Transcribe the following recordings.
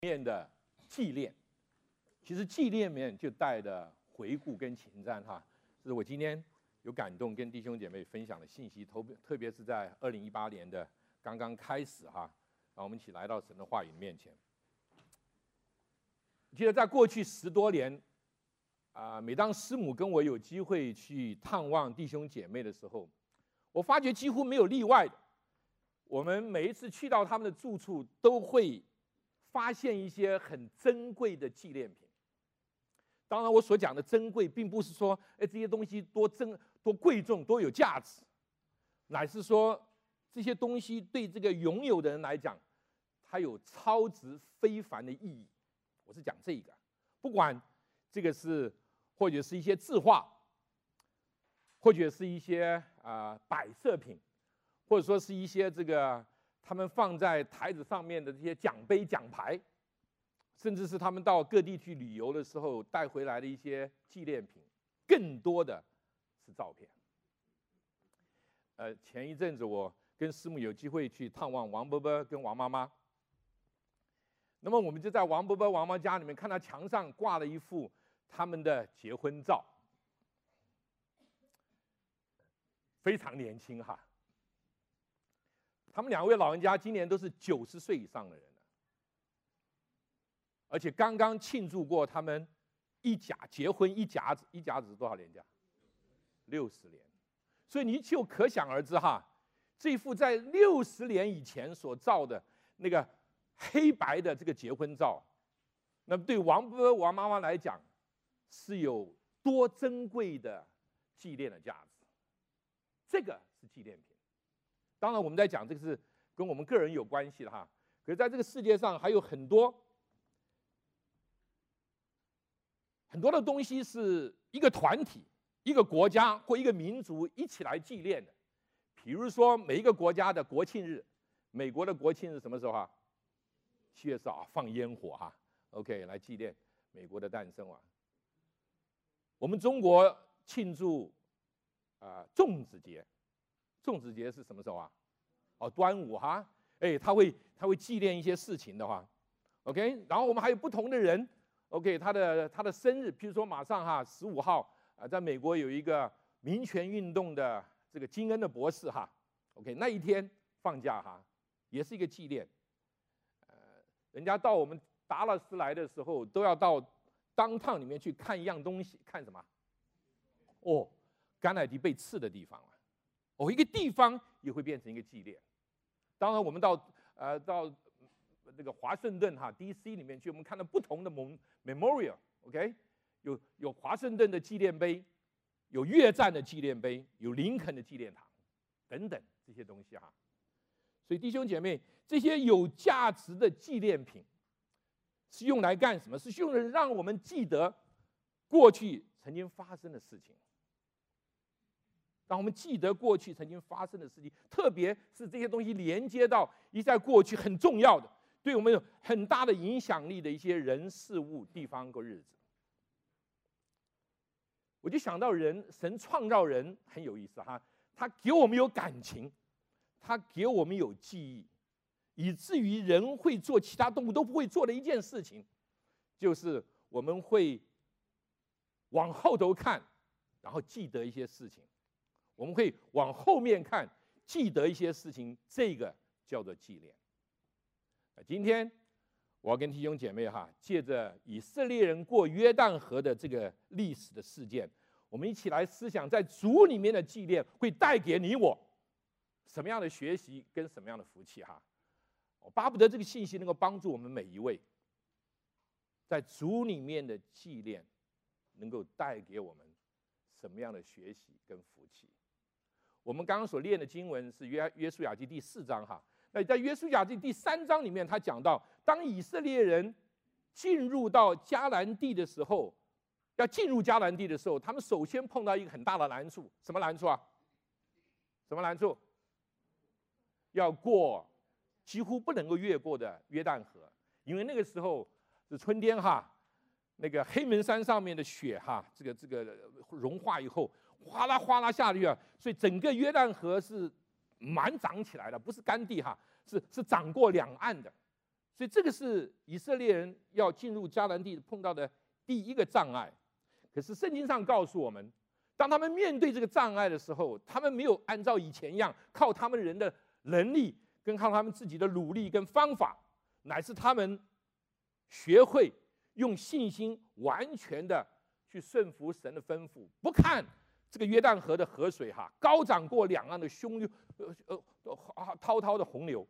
面的纪念，其实纪念面就带着回顾跟前瞻哈，这是我今天有感动跟弟兄姐妹分享的信息，特别是在2018年的刚刚开始哈，让我们一起来到神的话语面前。记得在过去10多年，每当师母跟我有机会去探望弟兄姐妹的时候，我发觉几乎没有例外的，我们每一次去到他们的住处，都会发现一些很珍贵的纪念品。当然，我所讲的珍贵，并不是说，这些东西多贵重、多有价值，乃是说这些东西对这个拥有的人来讲，它有超值非凡的意义。我是讲这个，不管这个是或者是一些字画，或者是一些摆设品，或者说是一些这个他们放在台子上面的这些奖杯、奖牌，甚至是他们到各地去旅游的时候带回来的一些纪念品，更多的是照片。前一阵子我跟师母有机会去探望王伯伯跟王妈妈，那么我们就在王伯伯、王妈家里面看到墙上挂了一幅他们的结婚照，非常年轻哈。他们2位老人家今年都是90岁以上的人了，而且刚刚庆祝过他们结婚一甲子是多少年假？60年。所以你就可想而知哈，这幅在60年以前所照的那个黑白的这个结婚照，那么对王伯伯、王妈妈来讲，是有多珍贵的纪念的价值。这个是纪念品。当然，我们在讲这个是跟我们个人有关系的哈。可是在这个世界上还有很多的东西是一个团体、一个国家或一个民族一起来纪念的。比如说，每一个国家的国庆日，美国的国庆日什么时候啊？7月4号放烟火哈 ，OK 来纪念美国的诞生啊。我们中国庆祝粽子节。粽子节是什么时候啊？端午哈，他会纪念一些事情的话 ，OK。然后我们还有不同的人 ，OK， 他的生日，譬如说马上哈15号在美国有一个民权运动的这个金恩的博士哈 ，OK， 那一天放假哈，也是一个纪念。人家到我们达拉斯来的时候，都要到downtown里面去看一样东西，看什么？甘乃迪被刺的地方。一个地方也会变成一个纪念。当然，我们到那个华盛顿哈 DC 里面去，我们看到不同的 memorial，OK， 有华盛顿的纪念碑，有越战的纪念碑，有林肯的纪念堂，等等这些东西哈。所以弟兄姐妹，这些有价值的纪念品是用来干什么？是用来让我们记得过去曾经发生的事情。让我们记得过去曾经发生的事情，特别是这些东西连接到在过去很重要的、对我们有很大的影响力的一些人、事物、地方和日子。我就想到神创造人很有意思哈，他给我们有感情，他给我们有记忆，以至于人会做其他动物都不会做的一件事情，就是我们会往后头看，然后记得一些事情。我们会往后面看，记得一些事情，这个叫做纪念。今天我要跟弟兄姐妹哈，借着以色列人过约旦河的这个历史的事件，我们一起来思想，在主里面的纪念会带给你我什么样的学习跟什么样的福气哈。我巴不得这个信息能够帮助我们每一位，在主里面的纪念能够带给我们什么样的学习跟福气。我们刚刚所念的经文是约书亚记第4章哈。那在约书亚记第3章里面，他讲到，当以色列人进入到迦南地的时候，要进入迦南地的时候，他们首先碰到一个很大的难处。什么难处啊？什么难处？要过几乎不能够越过的约旦河，因为那个时候是春天哈，那个黑门山上面的雪哈，这个融化以后，哗啦哗啦下去啊，所以整个约旦河是满涨起来的，不是干地哈，是涨过2岸的， 所以这个是以色列人要进入迦南地碰到的第一个障碍。可是圣经上告诉我们，当他们面对这个障碍的时候，他们没有按照以前一样靠他们人的能力跟靠他们自己的努力跟方法，乃是他们学会用信心完全的去顺服神的吩咐，不看这个约旦河的河水高涨过两岸的滔滔的洪流，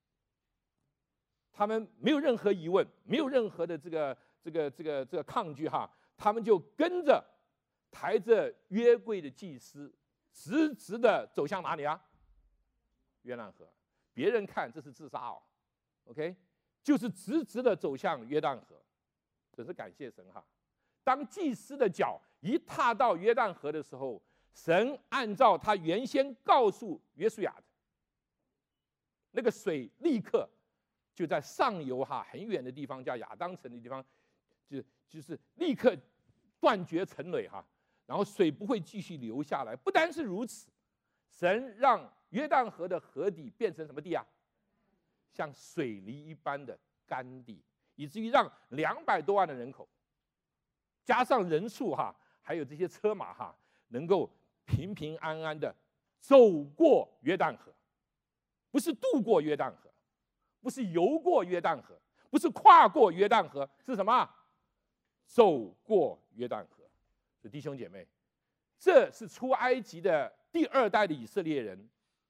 他们没有任何疑问，没有任何的这个抗拒他们就跟着抬着约柜的祭司，直直的走向哪里啊？约旦河。别人看这是自杀，OK， 就是直直的走向约旦河。只是感谢神当祭司的脚一踏到约旦河的时候，神按照他原先告诉约书亚的那个水，立刻就在上游很远的地方，叫亚当城的地方，就是立刻断绝城垒然后水不会继续流下来。不单是如此，神让约旦河的河底变成什么地啊？像水泥一般的干地，以至于让200多万的人口，加上人数还有这些车马能够平平安安的走过约旦河，不是渡过约旦河，不是游过约旦河，不是跨过约旦河，是什么？走过约旦河。所以弟兄姐妹，这是出埃及的第2代的以色列人，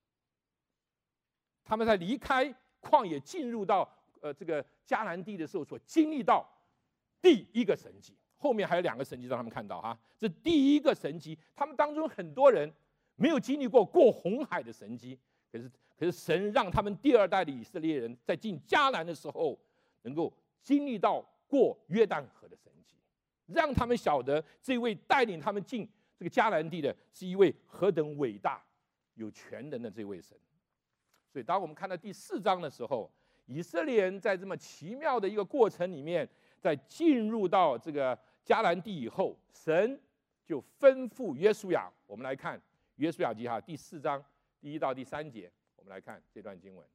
他们在离开旷野进入到这个迦南地的时候所经历到第一个神迹。后面还有2个神迹让他们看到这第一个神迹，他们当中很多人没有经历过红海的神迹，可是神让他们第2代的以色列人在进迦南的时候，能够经历到过约旦河的神迹，让他们晓得这位带领他们进这个迦南地的是一位何等伟大有全能的这位神。所以当我们看到第4章的时候，以色列人在这么奇妙的一个过程里面，在进入到这个迦南地以后，神就吩咐约书亚。我们来看约书亚记第4章第1到第3节，我们来看这段经文。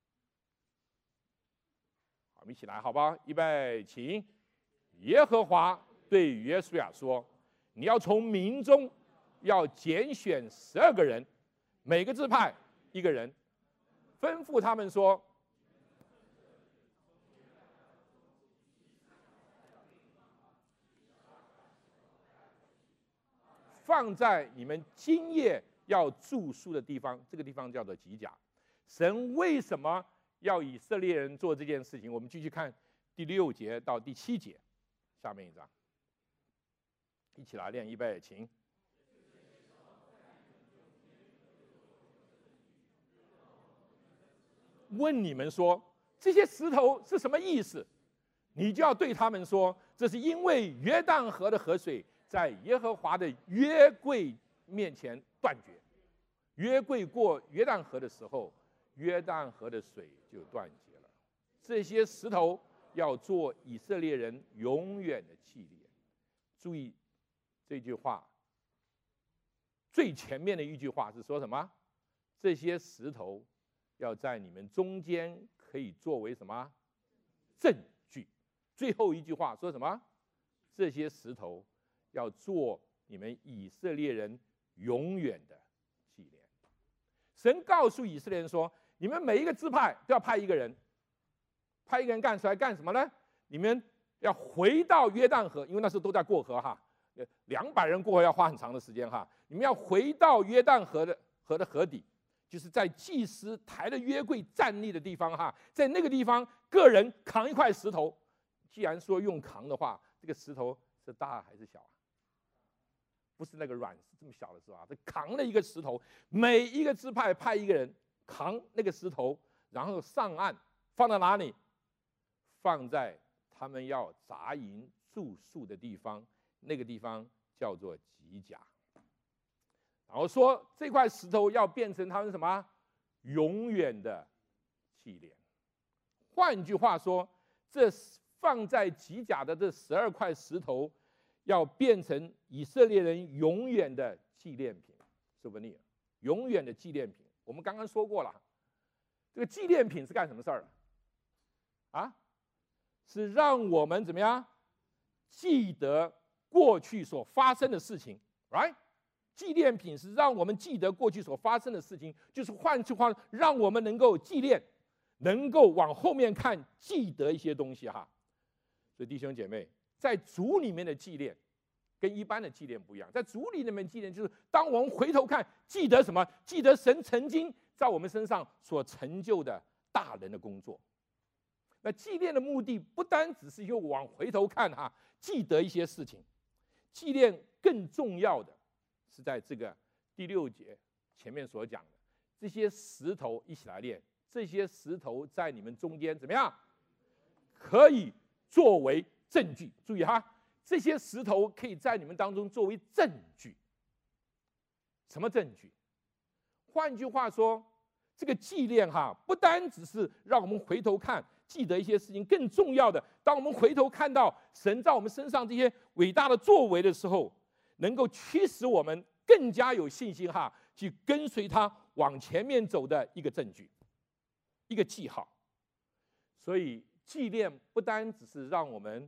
好，我们一起来，好吧？预备，请。耶和华对约书亚说：“你要从民中要拣选12个人，每个支派1个人，吩咐他们说。”放在你们今夜要住宿的地方，这个地方叫做吉甲。神为什么要以色列人做这件事情？我们继续看第6节到第7节，下面一章，一起来练，预备，请。问你们说，这些石头是什么意思？你就要对他们说，这是因为约旦河的河水在耶和华的约柜面前断绝。约柜过约旦河的时候，约旦河的水就断绝了。这些石头要做以色列人永远的纪念。注意这句话，最前面的一句话是说什么？这些石头要在你们中间可以作为什么证据？最后一句话说什么？这些石头要做你们以色列人永远的纪念。神告诉以色列人说，你们每一个支派都要派1个人，派1个人干出来干什么呢？你们要回到约旦河，因为那时候都在过河200人过河要花很长的时间你们要回到约旦河的河底，就是在祭司抬着约柜站立的地方在那个地方，个人扛一块石头。既然说用扛的话，这个石头是大还是小啊？不是那个软，是这么小的石头这扛了一个石头，每一个支派派1个人扛那个石头，然后上岸，放到哪里？放在他们要扎营住宿的地方，那个地方叫做吉甲。然后说这块石头要变成他们什么？永远的纪念。换句话说，这放在吉甲的这12块石头，要变成以色列人永远的纪念品 ，souvenir， 永远的纪念品。我们刚刚说过了，这个纪念品是干什么事儿的？ 是让我们怎么样记得过去所发生的事情 ，right？ 纪念品是让我们记得过去所发生的事情，就是换句话，让我们能够纪念，能够往后面看，记得一些东西哈。所以弟兄姐妹，在主里面的纪念跟一般的纪念不一样，在主里面纪念就是当我们回头看，记得什么？记得神曾经在我们身上所成就的大人的工作。那纪念的目的不单只是又往回头看哈，记得一些事情，纪念更重要的是在这个第6节前面所讲的这些石头，一起来念。这些石头在你们中间怎么样？可以作为证据。注意哈，这些石头可以在你们当中作为证据。什么证据？换句话说，这个纪念哈，不单只是让我们回头看，记得一些事情，更重要的，当我们回头看到神在我们身上这些伟大的作为的时候，能够驱使我们更加有信心哈，去跟随他往前面走的一个证据，一个记号。所以纪念不单只是让我们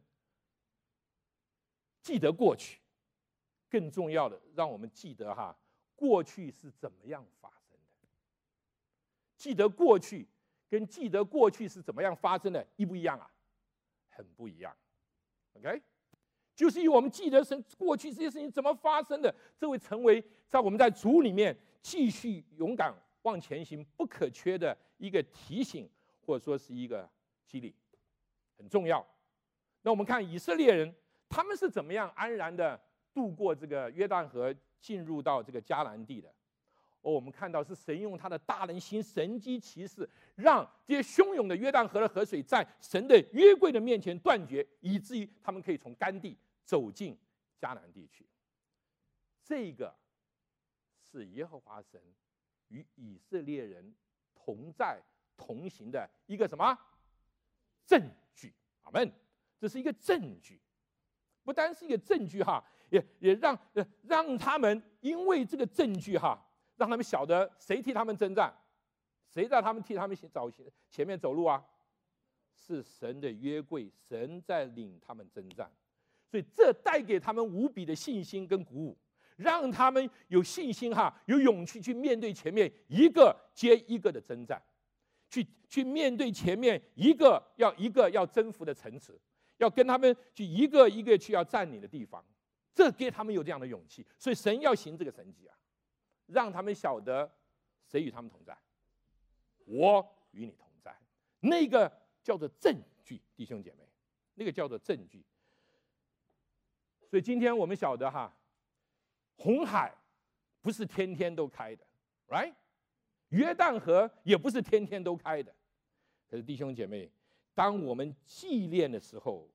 记得过去，更重要的让我们记得哈，过去是怎么样发生的。记得过去跟记得过去是怎么样发生的一不一样啊？很不一样。OK， 就是因为我们记得神过去这些事情怎么发生的，这会成为在我们在主里面继续勇敢往前行不可缺的一个提醒，或者说是一个激励，很重要。那我们看以色列人，他们是怎么样安然的渡过这个约旦河，进入到这个迦南地的？我们看到是神用他的大能行神迹奇事，让这些汹涌的约旦河的河水在神的约柜的面前断绝，以至于他们可以从干地走进迦南地区。这个是耶和华神与以色列人同在同行的一个什么证据？阿们。这是一个证据，不单是一个证据哈，也让他们因为这个证据哈，让他们晓得谁替他们征战，谁在他们替他们前面走路啊？是神的约柜，神在领他们征战，所以这带给他们无比的信心跟鼓舞，让他们有信心哈，有勇气去面对前面一个接一个的征战，去面对前面一个要征服的城池，要跟他们去一个一个去要占领的地方，这给他们有这样的勇气。所以神要行这个神迹啊，让他们晓得谁与他们同在，我与你同在。那个叫做证据，弟兄姐妹，那个叫做证据。所以今天我们晓得哈，红海不是天天都开的 ，right？ 约旦河也不是天天都开的。可是弟兄姐妹，当我们纪念的时候，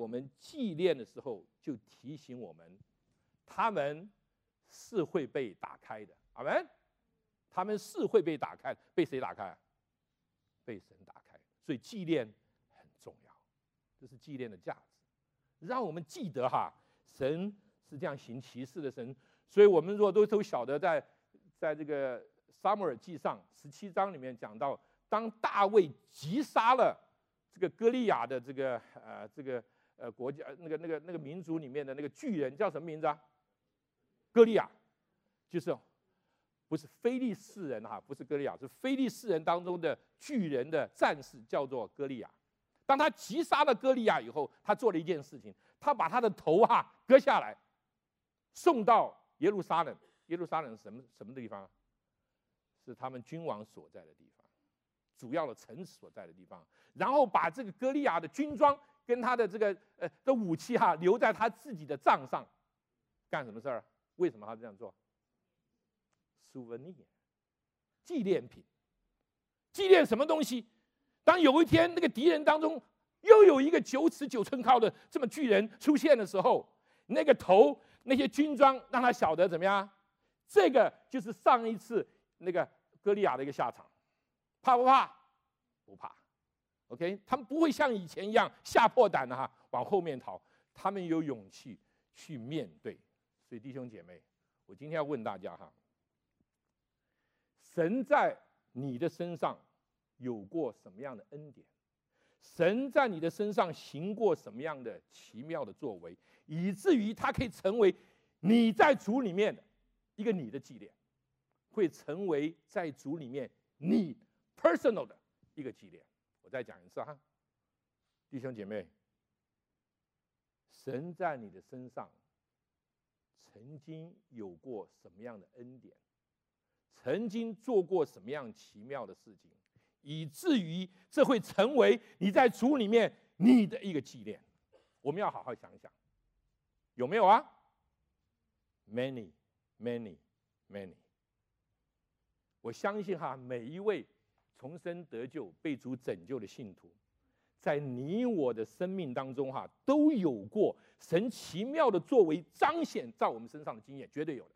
就提醒我们，他们是会被打开的。阿们。他们是会被打开，被谁打开？被神打开。所以纪念很重要，这是纪念的价值，让我们记得哈，神是这样行奇事的神。所以我们若都晓得在这个撒母耳记上17章里面讲到，当大卫击杀了这个歌利亚的这个国家那个民族里面的那个巨人，叫什么名字啊？歌利亚，就是不是非利士人哈，不是歌利亚，是非利士人当中的巨人的战士，叫做歌利亚。当他击杀了歌利亚以后，他做了一件事情，他把他的头割下来，送到耶路撒冷。耶路撒冷是什么地方？是他们君王所在的地方，主要的城市所在的地方。然后把这个歌利亚的军装跟他的这个的武器留在他自己的帐上，干什么事儿？为什么他这样做？souvenir， 纪念品。纪念什么东西？当有一天那个敌人当中又有一个9尺9寸高的这么巨人出现的时候，那个头那些军装让他晓得怎么样？这个就是上一次那个歌利亚的一个下场。怕不怕？不怕。OK， 他们不会像以前一样吓破胆的往后面逃，他们有勇气去面对。所以弟兄姐妹，我今天要问大家神在你的身上有过什么样的恩典？ 神在你的身上行过什么样的奇妙的作为，以至于它可以成为你在主里面的一个你的纪念，会成为在主里面你 personal 的一个纪念。我再讲一次哈，弟兄姐妹，神在你的身上曾经有过什么样的恩典，曾经做过什么样奇妙的事情，以至于这会成为你在主里面你的一个纪念。我们要好好想想，有没有啊 ？Many, many, many。我相信哈，每一位重生得救、被主拯救的信徒，在你我的生命当中哈，都有过神奇妙的作为彰显在我们身上的经验，绝对有的。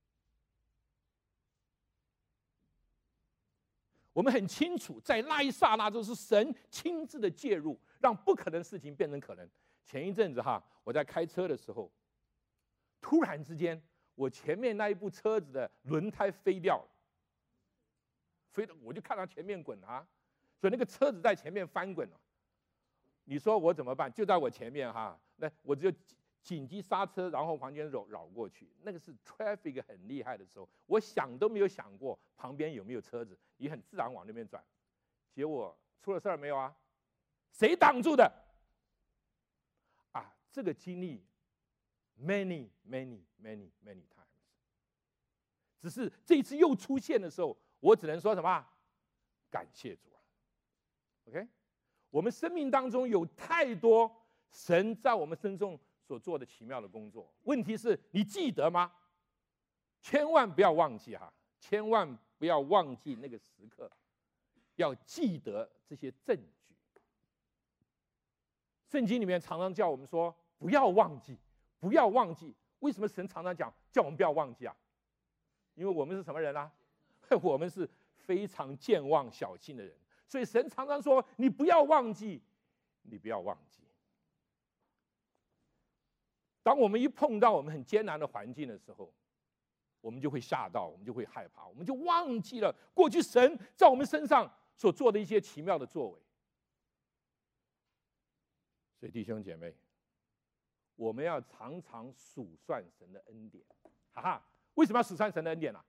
我们很清楚，在那一刹那，就是神亲自的介入，让不可能事情变成可能。前一阵子哈，我在开车的时候，突然之间，我前面那一部车子的轮胎飞掉了。我就看到前面滚啊，所以那个车子在前面翻滚了。你说我怎么办？就在我前面哈，那我就紧急刹车，然后旁边绕过去。那个是 traffic 很厉害的时候，我想都没有想过旁边有没有车子，你很自然往那边转。结果出了事儿没有啊？谁挡住的？啊，这个经历 many times， 只是这一次又出现的时候。我只能说什么？感谢主啊 ！OK， 我们生命当中有太多神在我们身中所做的奇妙的工作。问题是你记得吗？千万不要忘记哈，千万不要忘记那个时刻，要记得这些证据。圣经里面常常叫我们说不要忘记，不要忘记。为什么神常常叫我们不要忘记啊？因为我们是什么人啊？我们是非常健忘小心的人，所以神常常说你不要忘记，你不要忘记。当我们一碰到我们很艰难的环境的时候，我们就会吓到，我们就会害怕，我们就忘记了过去神在我们身上所做的一些奇妙的作为。所以弟兄姐妹，我们要常常数算神的恩典。哈哈，为什么要数算神的恩典呢？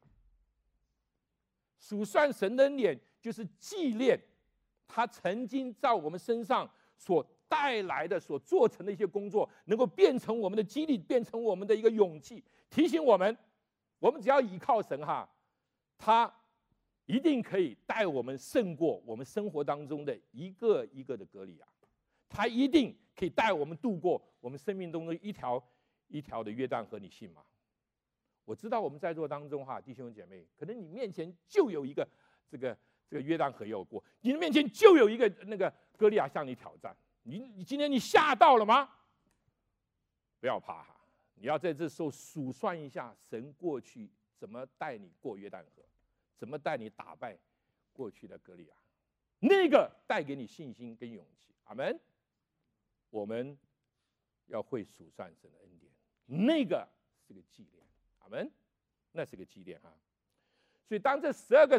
数算神的恩典，就是纪念他曾经在我们身上所带来的、所做成的一些工作，能够变成我们的激励，变成我们的一个勇气，提醒我们，我们只要依靠神哈，他一定可以带我们胜过我们生活当中的一个一个的歌利亚，他一定可以带我们度过我们生命中的一条一条的约旦河，你信吗？我知道我们在座当中哈，弟兄姐妹，可能你面前就有一个这个约旦河要过，你的面前就有一个那个歌利亚向你挑战，你今天你吓到了吗？不要怕哈，你要在这时候数算一下神过去怎么带你过约旦河，怎么带你打败过去的歌利亚，那个带给你信心跟勇气。阿们。我们要会数算神的恩典，那个是个纪念。阿们，那是个纪念哈。所以当这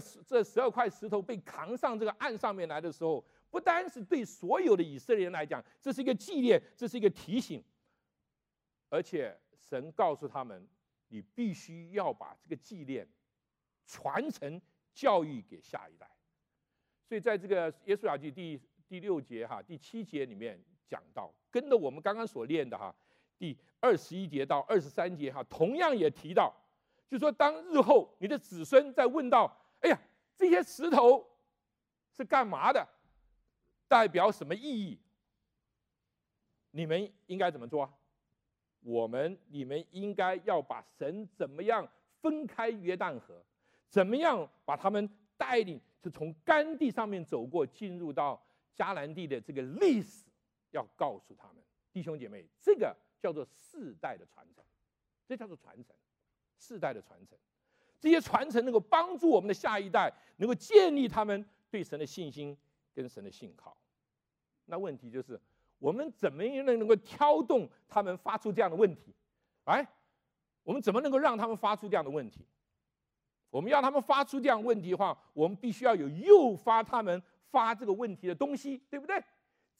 12块石头被扛上这个岸上面来的时候，不单是对所有的以色列人来讲，这是一个纪念，这是一个提醒，而且神告诉他们，你必须要把这个纪念传承教育给下一代。所以在这个约书亚记第6节哈，第7节里面讲到，跟着我们刚刚所练的哈，第21节到23节哈，同样也提到，就说当日后你的子孙在问到，哎呀，这些石头是干嘛的，代表什么意义？你们应该怎么做？你们应该要把神怎么样分开约旦河，怎么样把他们带领，是从干地上面走过，进入到迦南地的这个历史，要告诉他们，弟兄姐妹，这个叫做世代的传承，这叫做传承，世代的传承。这些传承能够帮助我们的下一代，能够建立他们对神的信心跟神的信靠。那问题就是，我们怎么样能够挑动他们发出这样的问题？哎，我们怎么能够让他们发出这样的问题？我们要他们发出这样问题的话，我们必须要有诱发他们发这个问题的东西，对不对？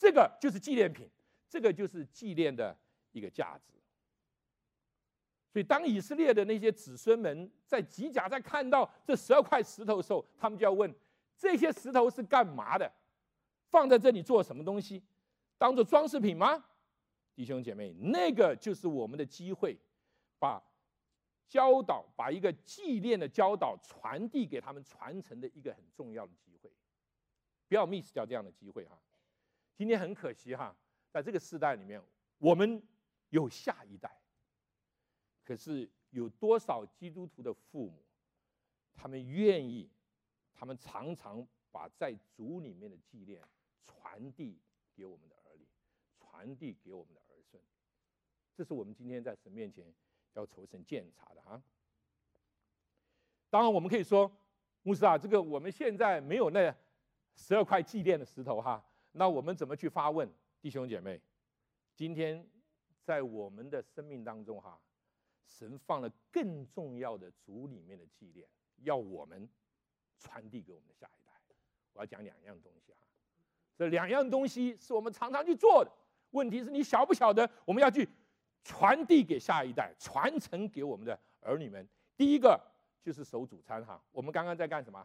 这个就是纪念品，这个就是纪念的一个价值。所以，当以色列的那些子孙们在吉甲在看到这12块石头的时候，他们就要问：这些石头是干嘛的？放在这里做什么东西？当做装饰品吗？弟兄姐妹，那个就是我们的机会，把教导，把一个纪念的教导传递给他们，传承的一个很重要的机会。不要 miss 掉这样的机会哈！今天很可惜哈，在这个时代里面，我们有下一代。可是有多少基督徒的父母，他们愿意，他们常常把在主里面的纪念传递给我们的儿女，传递给我们的儿孙。这是我们今天在神面前要求神鉴察的哈。当然，我们可以说，牧师啊，这个我们现在没有那12块纪念的石头哈，那我们怎么去发问？弟兄姐妹，今天在我们的生命当中哈。神放了更重要的主里面的纪念，要我们传递给我们的下一代。我要讲2样东西哈，这2样东西是我们常常去做的。问题是你晓不晓得，我们要去传递给下一代，传承给我们的儿女们。第一个就是守主餐哈。我们刚刚在干什么？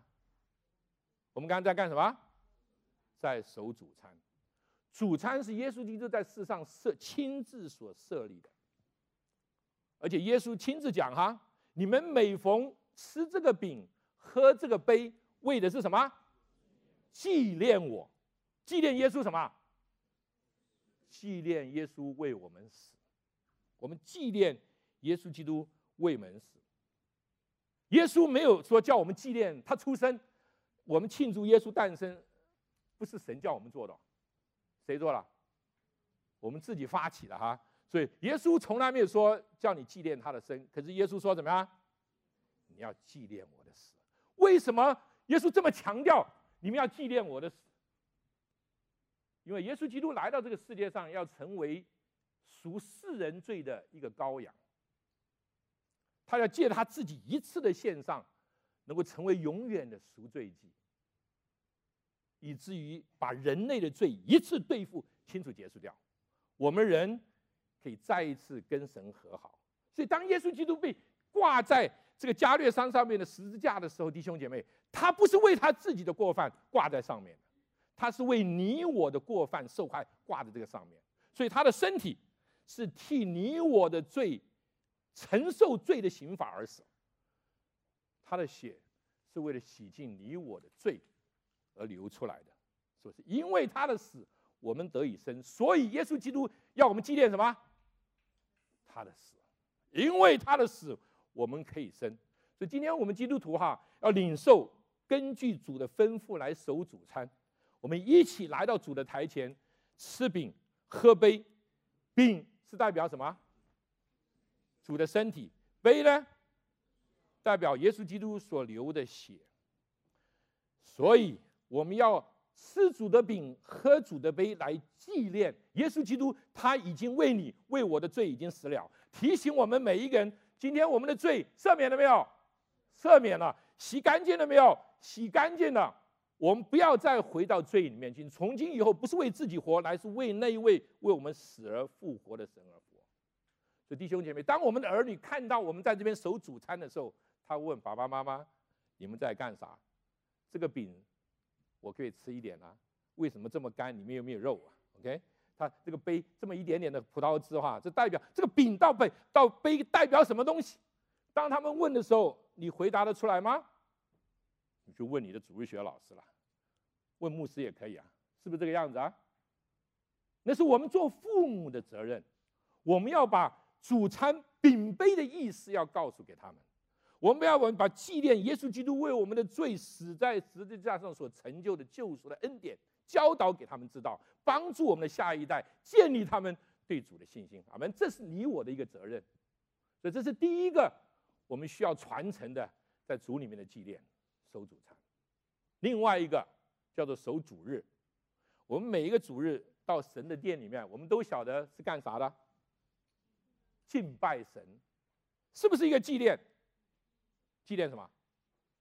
在守主餐。主餐是耶稣基督在世上亲自所设立的。而且耶稣亲自讲哈，你们每逢吃这个饼、喝这个杯，为的是什么？纪念我。纪念耶稣什么？纪念耶稣为我们死。我们纪念耶稣基督为我们死。耶稣没有说叫我们纪念他出生，我们庆祝耶稣诞生，不是神叫我们做的，谁做了？我们自己发起的哈。所以耶稣从来没有说叫你纪念他的生，可是耶稣说怎么样？你要纪念我的死。为什么耶稣这么强调你们要纪念我的死？因为耶稣基督来到这个世界上，要成为赎世人罪的一个羔羊，他要借他自己一次的献上，能够成为永远的赎罪祭，以至于把人类的罪一次对付清楚结束掉。我们人可以再一次跟神和好。所以当耶稣基督被挂在这个加略山上面的十字架的时候，弟兄姐妹，他不是为他自己的过犯挂在上面的，他是为你我的过犯受害挂在这个上面。所以他的身体是替你我的罪承受罪的刑罚而死，他的血是为了洗净你我的罪而流出来的。是不是因为他的死我们得以生？所以耶稣基督要我们纪念什么？他的死。因为他的死我们可以生。所以今天我们基督徒哈，要领受根据主的吩咐来守主餐。我们一起来到主的台前，吃饼喝杯。饼是代表什么？主的身体。杯呢，代表耶稣基督所流的血。所以我们要吃主的饼，喝主的杯，来纪念耶稣基督，他已经为你为我的罪已经死了。提醒我们每一个人，今天我们的罪赦免了没有？赦免了。洗干净了没有？洗干净了。我们不要再回到罪里面去，从今以后不是为自己活，乃是为那一位为我们死而复活的神而活。所以弟兄姐妹，当我们的儿女看到我们在这边守主餐的时候，他问爸爸妈妈：“你们在干啥？这个饼我可以吃一点啊？为什么这么干？里面有没有肉啊 ？”OK， 他这个杯这么一点点的葡萄汁哈，这代表这个饼到杯代表什么东西？当他们问的时候，你回答得出来吗？你就问你的主日学老师了，问牧师也可以啊，是不是这个样子啊？那是我们做父母的责任，我们要把主餐饼杯的意思要告诉给他们。我们把纪念耶稣基督为我们的罪死在十字架上所成就的救赎的恩典教导给他们知道，帮助我们的下一代建立他们对主的信心。阿们，这是你我的一个责任。所以这是第一个我们需要传承的，在主里面的纪念，守主餐。另外一个叫做守主日。我们每一个主日到神的殿里面，我们都晓得是干啥的？敬拜神，是不是一个纪念？纪念什么？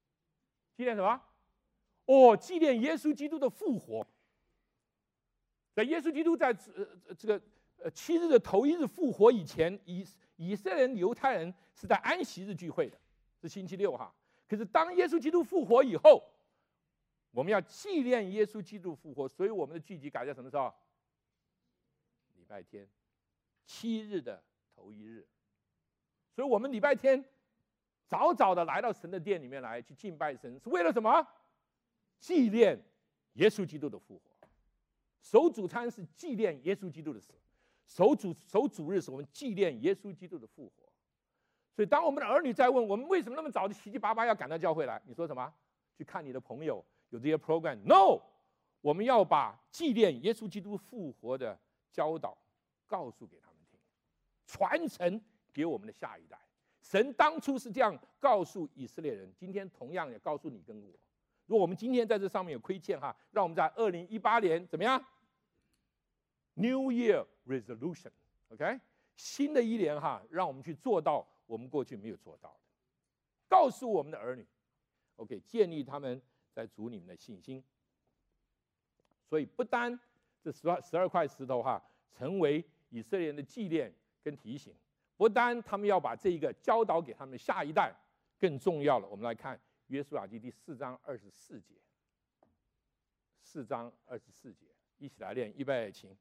纪念什么？哦，纪念耶稣基督的复活。 在耶稣基督在这个7日的头1日复活以前，以色列人、犹太人是在安息日聚会的，是星期6哈。可是当耶稣基督复活以后，我们要纪念耶稣基督复活，所以我们的聚集改在什么时候？礼拜天，7日的头1日。所以我们礼拜天早早的来到神的殿里面来去敬拜神，是为了什么？纪念耶稣基督的复活。守主餐是纪念耶稣基督的死，守主日是我们纪念耶稣基督的复活。所以当我们的儿女在问我们为什么那么早就七七八八要赶到教会来，你说什么？去看你的朋友有这些 program？No， 我们要把纪念耶稣基督复活的教导告诉给他们听，传承给我们的下一代。神当初是这样告诉以色列人，今天同样也告诉你跟我。如果我们今天在这上面有亏欠哈，让我们在2018年怎么样 ？New Year Resolution，OK， 新的一年哈，让我们去做到我们过去没有做到的，告诉我们的儿女 ，OK， 建立他们在主里面的信心。所以不单这12块石头哈，成为以色列人的纪念跟提醒，不单他们要把这个教导给他们的下一代，更重要了，我们来看约书亚记第4章24节，4章24节，一起来练，预备，请。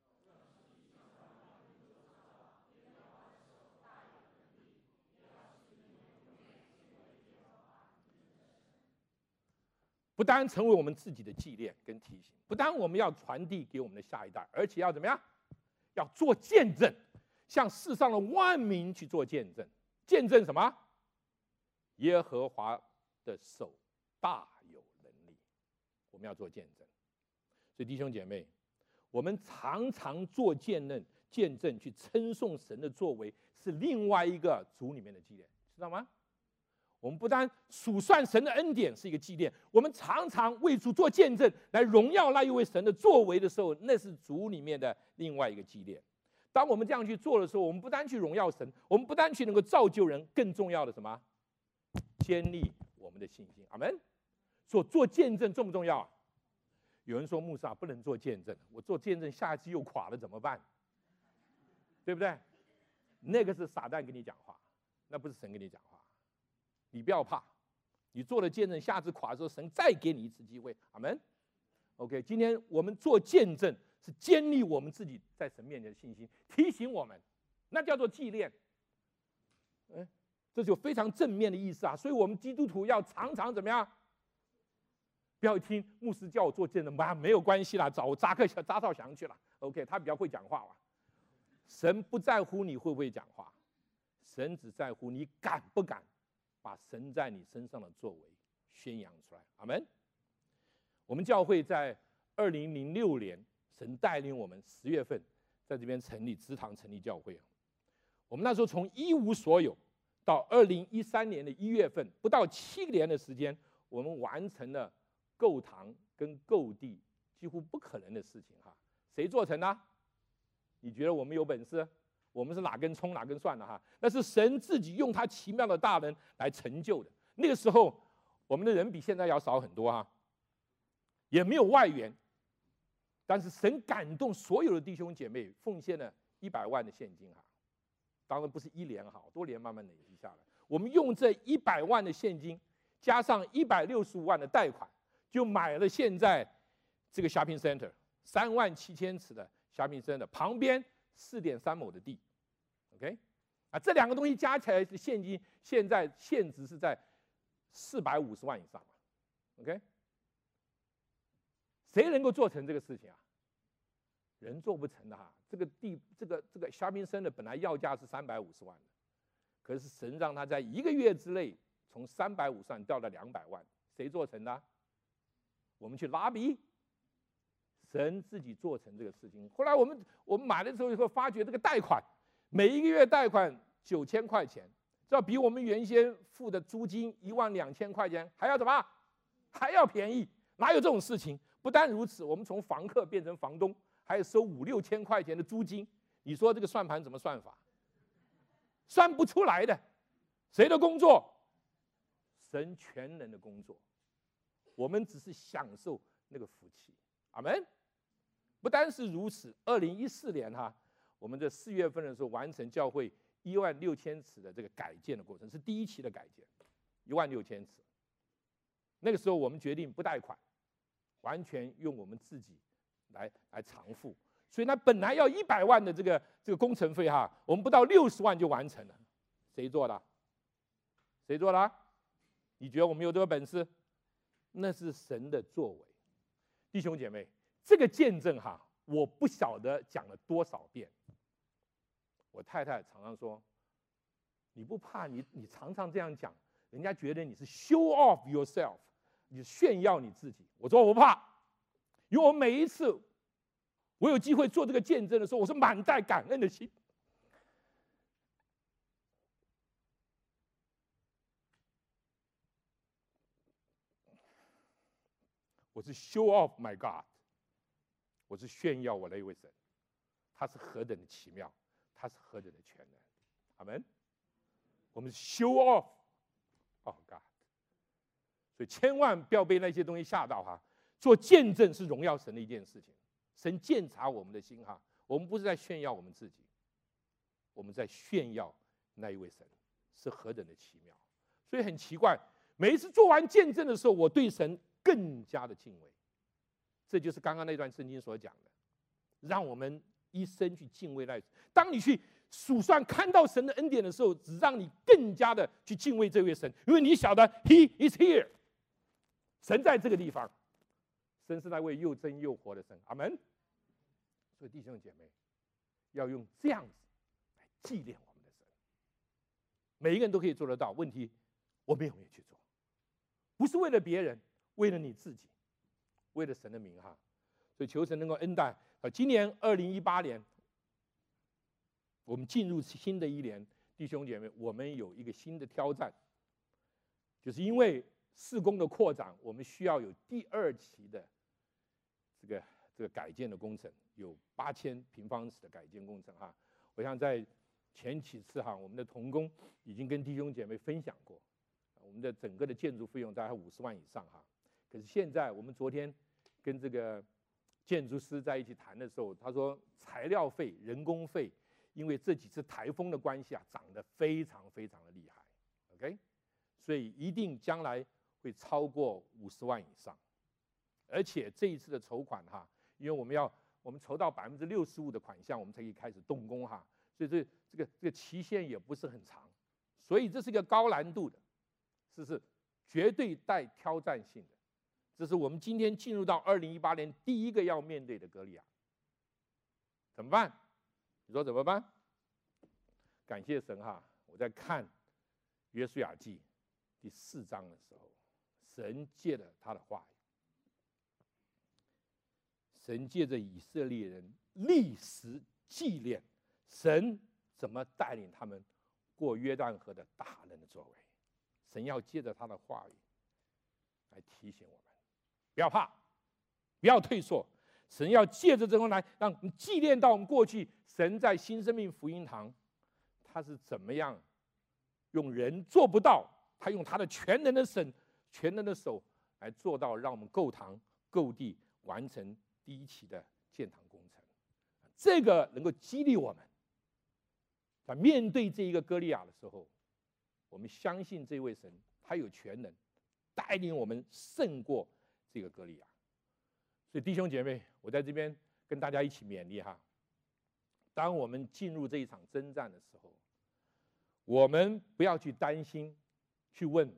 不单成为我们自己的纪念跟提醒，不单我们要传递给我们的下一代，而且要怎么样？要做见证，向世上的万民去做见证。见证什么？耶和华的手大有能力，我们要做见证。所以弟兄姐妹，我们常常做见证去称颂神的作为，是另外一个主里面的纪念，知道吗？我们不单数算神的恩典是一个纪念，我们常常为主做见证，来荣耀那一位神的作为的时候，那是主里面的另外一个纪念。当我们这样去做的时候，我们不单去荣耀神，我们不单去能够造就人，更重要的什么？坚立我们的信心。阿们。所以做见证重不重要？有人说牧师啊，不能做见证，我做见证下一次又垮了怎么办？对不对？那个是撒旦跟你讲话，那不是神跟你讲话。你不要怕，你做了见证，下次垮的时候，神再给你一次机会。阿们。OK， 今天我们做见证是坚立我们自己在神面前的信心，提醒我们，那叫做纪念。这就非常正面的意思啊。所以我们基督徒要常常怎么样？不要一听牧师叫我做见证，没有关系啦，找扎少祥去了。OK， 他比较会讲话嘛。神不在乎你会不会讲话，神只在乎你敢不敢把神在你身上的作为宣扬出来。阿们。我们教会在2006年，神带领我们10月份在这边成立支堂，成立教会。我们那时候从一无所有到2013年的1月份，不到7年的时间，我们完成了购堂跟购地几乎不可能的事情哈。谁做成的？你觉得我们有本事？我们是哪根葱哪根蒜的哈？那是神自己用他奇妙的大能来成就的。那个时候我们的人比现在要少很多哈，也没有外援，但是神感动所有的弟兄姐妹，奉献了100万的现金哈。当然不是1年哈，好多年慢慢累积下来。我们用这100万的现金，加上165万的贷款，就买了现在这个 shopping center 37000尺的 shopping center 旁边4.3亩的地。OK， 这两个东西加起来是现金，现在现值是在450万以上嘛。OK， 谁能够做成这个事情啊？人做不成的哈。这个 shopping center 本来要价是350万的，可是神让他在1个月之内从350万掉到200万，谁做成的？我们去拉比，神自己做成这个事情。后来我们买的时候以后发觉这个贷款，每1个月贷款9000块钱，这要比我们原先付的租金12000块钱还要怎么？还要便宜？哪有这种事情？不单如此，我们从房客变成房东，还有收5-6千块钱的租金，你说这个算盘怎么算法？算不出来的。谁的工作？神全能的工作，我们只是享受那个福气。阿们。 不单是如此，2014年我们在4月份的时候完成教会16000尺的这个改建的过程，是第1期的改建，16000尺。那个时候我们决定不贷款，完全用我们自己来偿付。所以那本来要100万的这个工程费我们不到60万就完成了。谁做的？谁做的？你觉得我们有这个本事？那是神的作为。弟兄姐妹，这个见证我不晓得讲了多少遍。我太太常常说：“你不怕你常常这样讲，人家觉得你是 show off yourself， 你炫耀你自己。”我说我不怕，因为我每一次我有机会做这个见证的时候，我是满带感恩的心。我是 show off my God， 我是炫耀我的一位神，他是何等的奇妙，他是何等的全能。阿们。我们 show off God， 所以千万不要被那些东西吓到做见证是荣耀神的一件事情。神鉴察我们的心我们不是在炫耀我们自己，我们在炫耀那一位神是何等的奇妙。所以很奇怪，每一次做完见证的时候，我对神更加的敬畏。这就是刚刚那段圣经所讲的，让我们一生去敬畏那。当你去数算看到神的恩典的时候，只让你更加的去敬畏这位神，因为你晓得 He is here， 神在这个地方，神是那位又真又活的神。阿们。所以弟兄姐妹，要用这样子来纪念我们的神。每一个人都可以做得到，问题我们有没有去做？不是为了别人，为了你自己，为了神的名所以求神能够恩待。今年2018年，我们进入新的一年，弟兄姐妹，我们有一个新的挑战，就是因为事工的扩展，我们需要有第2期的这个改建的工程，有8000平方尺的改建工程我想在前几次我们的同工已经跟弟兄姐妹分享过，我们的整个的建筑费用大概50万以上可是现在我们昨天跟这个建筑师在一起谈的时候，他说材料费、人工费，因为这几次台风的关系涨得非常非常的厉害 ，OK， 所以一定将来会超过50万以上，而且这一次的筹款因为我们筹到65%的款项，我们才可以开始动工所以这个期限也不是很长，所以这是一个高难度的，是绝对带挑战性的。这是我们今天进入到2018年第一个要面对的歌利亚，怎么办？你说怎么办？感谢神我在看约书亚记第4章的时候，神借着他的话语，神借着以色列人历史纪念神怎么带领他们过约旦河的大能的作为。神要借着他的话语来提醒我们，不要怕，不要退缩。神要借着这种来让你纪念到我们过去神在新生命福音堂他是怎么样用人做不到，他用他的全能的手来做到，让我们构堂构地完成第1期的建堂工程。这个能够激励我们在面对这一个歌利亚的时候，我们相信这位神他有全能带领我们胜过这个歌利亚。所以弟兄姐妹，我在这边跟大家一起勉励当我们进入这一场征战的时候，我们不要去担心去问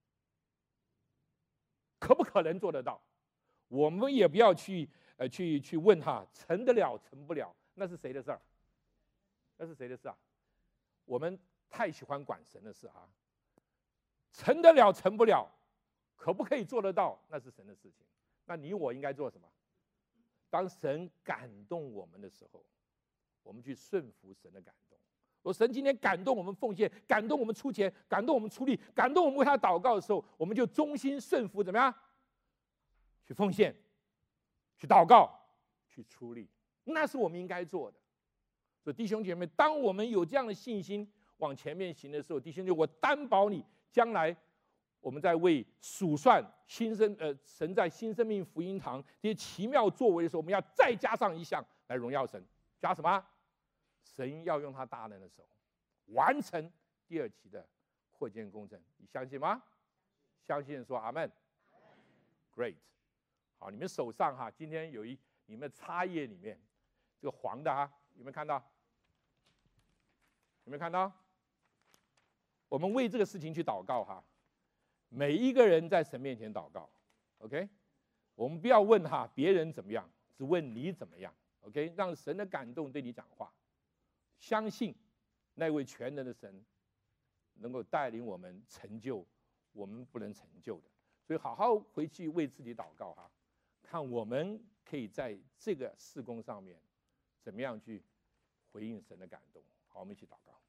可不可能做得到，我们也不要去问成得了成不了，那是谁的事儿？那是谁的事我们太喜欢管神的事成得了成不了，可不可以做得到，那是神的事情。那你我应该做什么？当神感动我们的时候，我们去顺服神的感动。神今天感动我们奉献，感动我们出钱，感动我们出力，感动我们为他祷告的时候，我们就忠心顺服，怎么样？去奉献，去祷告，去出力，那是我们应该做的。所以弟兄姐妹，当我们有这样的信心往前面行的时候，弟兄姐妹，我担保你将来我们在为数算神在新生命福音堂这些奇妙作为的时候，我们要再加上一项来荣耀神，加什么？神要用他大能的手完成第2期的扩建工程，你相信吗？相信说阿们。Great， 好，你们手上哈，今天你们插页里面这个黄的哈，有没有看到？有没有看到？我们为这个事情去祷告哈，每一个人在神面前祷告 ，OK？ 我们不要问哈别人怎么样，只问你怎么样 ，OK？ 让神的感动对你讲话，相信那位全能的神能够带领我们成就我们不能成就的，所以好好回去为自己祷告哈，看我们可以在这个事工上面怎么样去回应神的感动。好，我们一起祷告。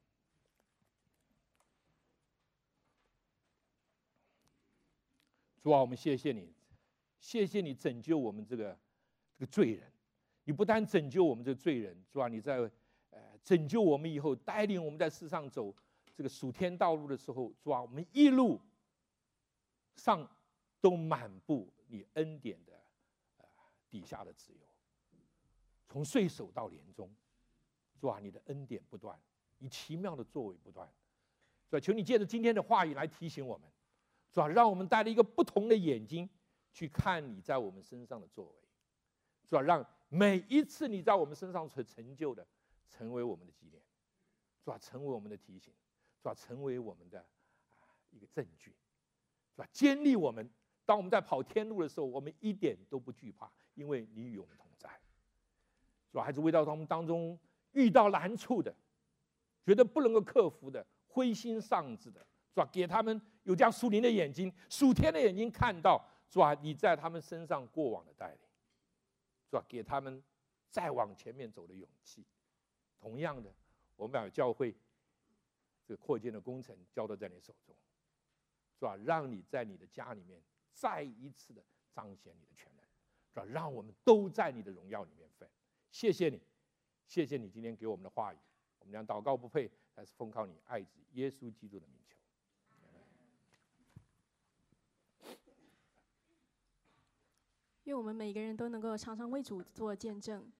主啊，我们谢谢你，谢谢你拯救我们这个罪人。你不但拯救我们这个罪人，主啊，你在拯救我们以后，带领我们在世上走这个属天道路的时候，主啊，我们一路上都满布你恩典的底下的自由，从岁首到年终，主啊，你的恩典不断，你奇妙的作为不断。主啊，求你借着今天的话语来提醒我们，主啊，让我们带了一个不同的眼睛去看你在我们身上的作为。主啊，让每一次你在我们身上所成就的，成为我们的纪念，主啊，成为我们的提醒，主啊，成为我们的一个证据，主啊，坚立我们。当我们在跑天路的时候，我们一点都不惧怕，因为你与我们同在。主啊，孩子为到他们当中遇到难处的，觉得不能够克服的，灰心丧志的，主啊，给他们有这样属灵的眼睛、属天的眼睛，看到主啊，你在他们身上过往的带领，主啊，给他们再往前面走的勇气。同样的，我们把教会这个扩建的工程交到在你手中，主啊，让你在你的家里面再一次的彰显你的全能，主啊，让我们都在你的荣耀里面分。谢谢你，谢谢你今天给我们的话语。我们将祷告不配，但是奉靠你爱子耶稣基督的名求。 愿我们每个人都能够常常为主做见证，